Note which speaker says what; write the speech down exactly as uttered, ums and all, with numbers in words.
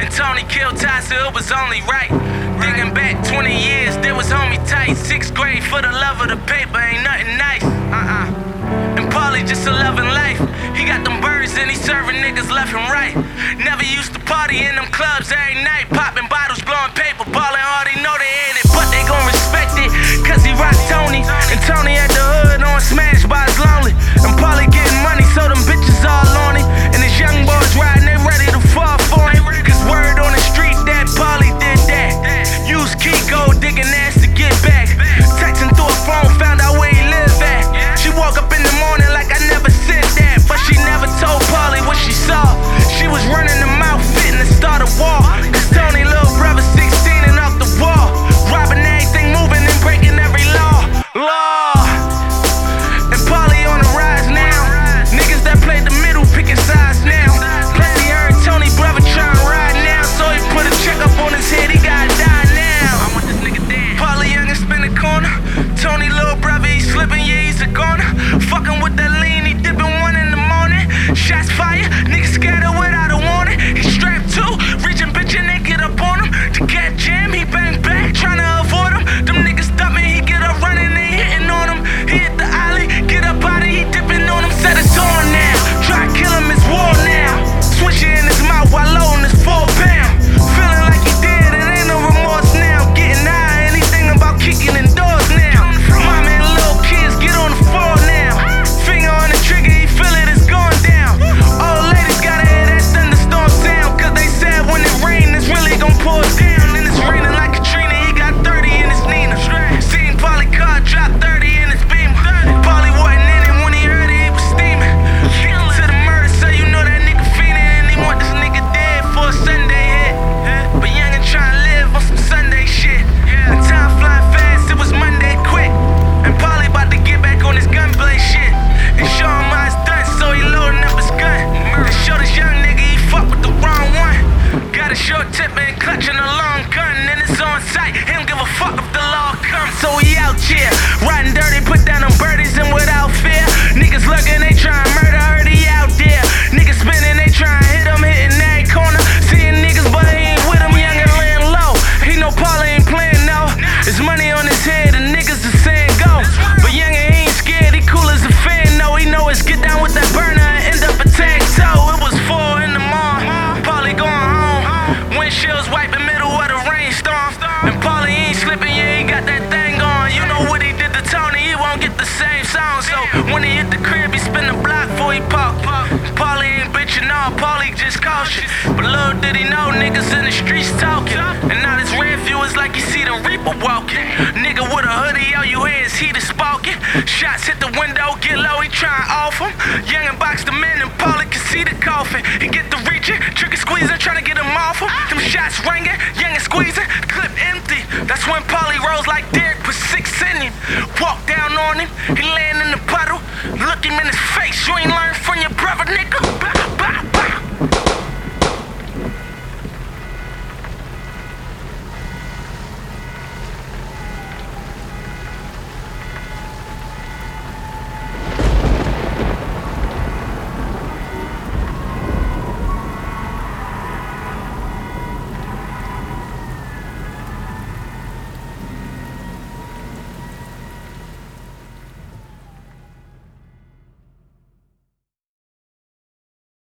Speaker 1: When Tony killed Tysa, it was only right. Thinking back twenty years, there was homie tight. Sixth grade for the love of the paper, ain't nothing nice. Uh-uh. And Paulie just a loving life. He got them birds and he serving niggas left and right. Never used to party in them clubs every night, popping bottles, blowing paper, ballin' hard, they know they hate it, but they gon' respect it, cause he rock Tony. And Tony at the hood on Smash by his lonely. And Paulie getting money, so them bitches all on it. And his young boys riding, they ready to fall for him. Cause word on the street that Paulie did that. Use Kiko, digging ass to get back. Texting through a phone, found out where he live at. She woke up in the morning like I never said that, but she never told Paulie what she saw. She was running the mouth, fitting to start a war. Cause Tony little brother sixteen and off the wall, robbing everything, moving and breaking every law. Law. And Paulie on the rise now. Niggas that played the middle picking sides now. Plus he heard Tony brother trying to ride now, so he put a check up on his head, he gotta die now. I want this nigga dead. Paulie young and spin the corner. Tony little brother, he slipping, yeah he's a goner. Fucking with that lean, he dipping one in the morning. Shots fire, niggas scatter without a warning. He strapped two, reaching bitch and they get up on him. To catch jam, he bang back, trying to avoid him. Them niggas dumping, he get up running, they hitting on him. He hit the alley, get up out of, he dipping on him. Set his on now, try to kill him, it's war now. Switch it in his mouth while loading his four pound. Feeling like he dead, it ain't no remorse now. Getting high, anything about kicking in doors now. Mama and little kids get on the floor now. Finger on the trigger, he feel it, it's going down. Old ladies gotta hear that thunderstorm sound, cause they said when it rain, it's really gon' pour down. And it's raining like Katrina, he got thirty in his Nina. Seen Paulie car drop thirty in his Beamer. Paulie wasn't in it when he heard it, he was steaming. To the murder, so you know that nigga fiendin', and he want this nigga dead for a Sunday hit. But young and tryna live on some Sunday shit. And time flying fast, it was Monday quick. And Paulie about to get back on his gunplay shit and show him how it's done, so he loading up his gun. To show this young nigga he fuck with the wrong one. Got a short tip and clutching a long gun, and it's on sight. He don't give a fuck if the law comes, so he out here riding dirty, put down them birdies and without fear. Niggas looking, they trying murder, heard he out there. Niggas spinning, they trying hit him, hitting that corner. Seeing niggas, but he ain't with him, young and laying low. He know Paulie ain't playing no. There's money on his head, and niggas is saying go. But young and he ain't scared, he cool as a fan. No, he know it's get down with that burner and end up a tag toe. It was four in the morning, Paulie going home. Windshields wiping middle of the rainstorm. And Paulie ain't slipping, yeah, he got that thing on. You know what he did to Tony, he won't get the same sound. So when he hit the crib, he spin the block before he pop. Paulie ain't bitching all, Paulie just cautious. But little did he know, niggas in the streets talking. And now this red view is like you see the Reaper walking. Nigga with a hoodie, all you hear is heat is sparking. Shots hit the window, get low, he tryin' off him. Young and box the man, and Paulie can see the coffin. He get the reaching, trigger squeezing, trying to get him off him. Them shots ringing, young and squeezing, clip empty. That's when Paulie rolls like Derek with six in him. Walk down on him, he land in the puddle. Look him in his face, you ain't learned from your brother, nigga. Bah, bah.